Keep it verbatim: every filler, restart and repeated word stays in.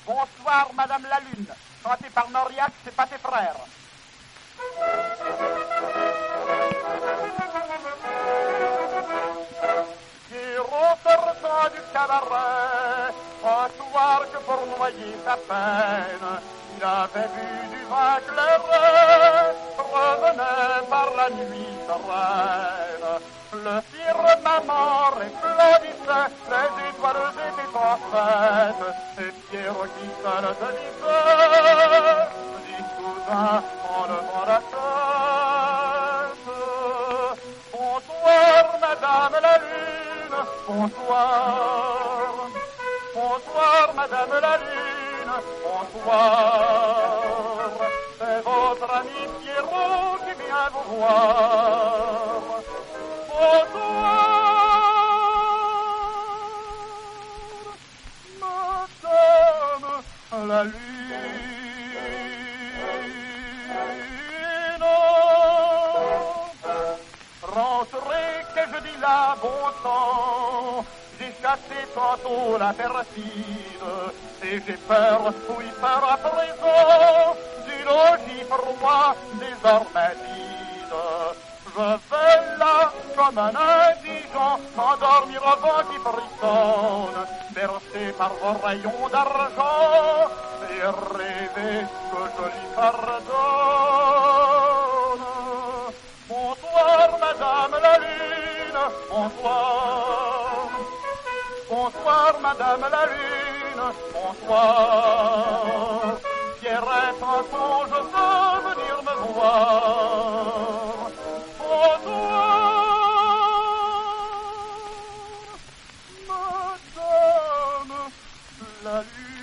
Bonsoir, Madame la Lune. Chanté par Mauriac, c'est pas tes frères. Qui ressortant du cabaret, un soir que pour noyer sa peine, il avait bu du vin clairet, revenait par la nuit sereine. Le firmament resplendissait, les étoiles étaient en fête, et Pierre qui se le disait, dit soudain en levant la tête. Bonsoir, Madame la Lune, bonsoir. Bonsoir, Madame la Lune, bonsoir. C'est votre ami Pierrot qui vient vous voir. Bonsoir, Madame la Lune. Rentrez que je dis là, bon temps. J'ai chassé tantôt la perfide, et j'ai peur, oui, par à présent, du logis pour moi désormais vide. Je vais là, comme un indigent, m'endormir au vent qui frissonne, bercé par vos rayons d'argent, et rêver que je lui pardonne. Bonsoir, Madame la Lune, bonsoir. Bonsoir, Madame la Lune, bonsoir. Pierrette, en songe, je veux venir me voir. Bonsoir, Madame la Lune.